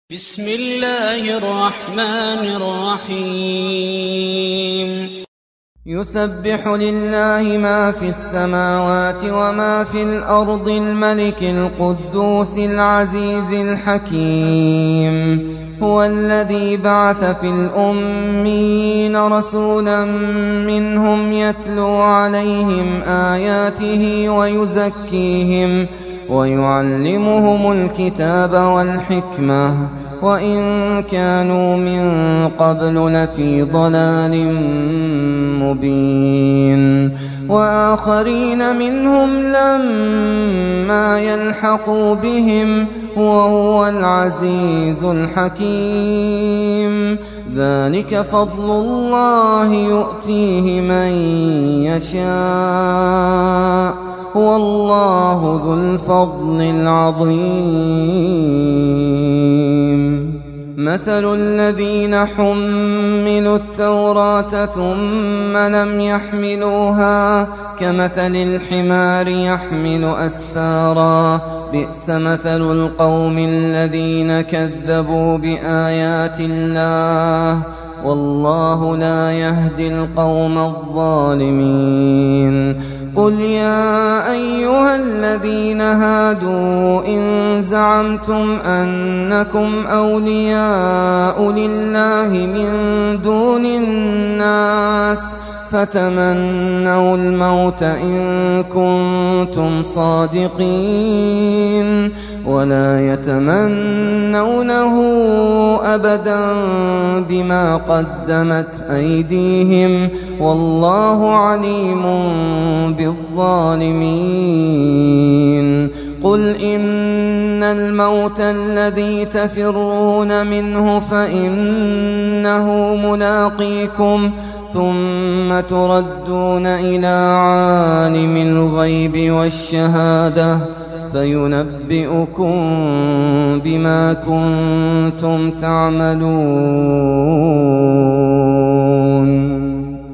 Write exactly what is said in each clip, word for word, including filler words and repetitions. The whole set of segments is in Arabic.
بسم الله الرحمن الرحيم يسبح لله ما في السماوات وما في الأرض الملك القدوس العزيز الحكيم هو الذي بعث في الأميين رسولا منهم يتلو عليهم آياته ويزكيهم ويعلمهم الكتاب والحكمة وإن كانوا من قبل لفي ضلال مبين وآخرين منهم لما يلحقوا بهم وهو العزيز الحكيم ذلك فضل الله يؤتيه من يشاء والله ذو الفضل العظيم مثل الذين حملوا التوراة ثم لم يحملوها كمثل الحمار يحمل أسفارا بئس مثل القوم الذين كذبوا بآيات الله والله لا يهدي القوم الظالمين قل يا أيها الذين هادوا إن زعمتم أنكم أولياء لله من دون الناس فتمنوا الموت إن كنتم صادقين ولا يتمنونه أبدا بما قدمت أيديهم والله عليم بالظالمين قل إن الموت الذي تفرون منه فإنه ملاقيكم ثم تردون إلى عالم الغيب والشهادة فينبئكم بما كنتم تعملون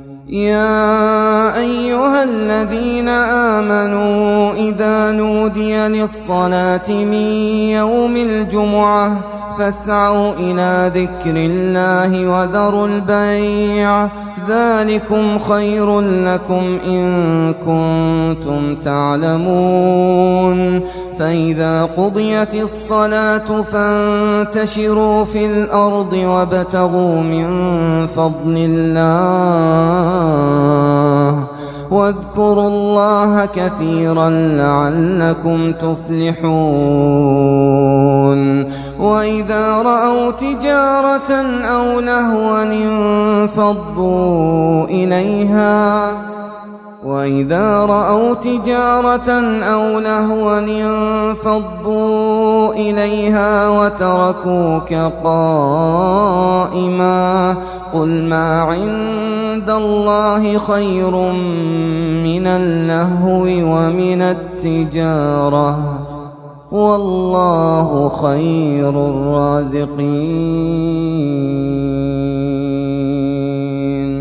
يا أيها الذين آمنوا إذا نودي للصلاة من يوم الجمعة فاسعوا إلى ذكر الله وذروا البيع ذلكم خير لكم إن كنتم تعلمون فإذا قضيت الصلاة فانتشروا في الأرض وابتغوا من فضل الله واذكروا الله كثيرا لعلكم تفلحون وإذا رأوا تجارة أو لهوا انفضوا إليها وإذا رأوا تجارة أو لهوا انفضوا إليها وتركوك قائما قل ما عند الله خير من اللهو ومن التجارة والله خير الرازقين.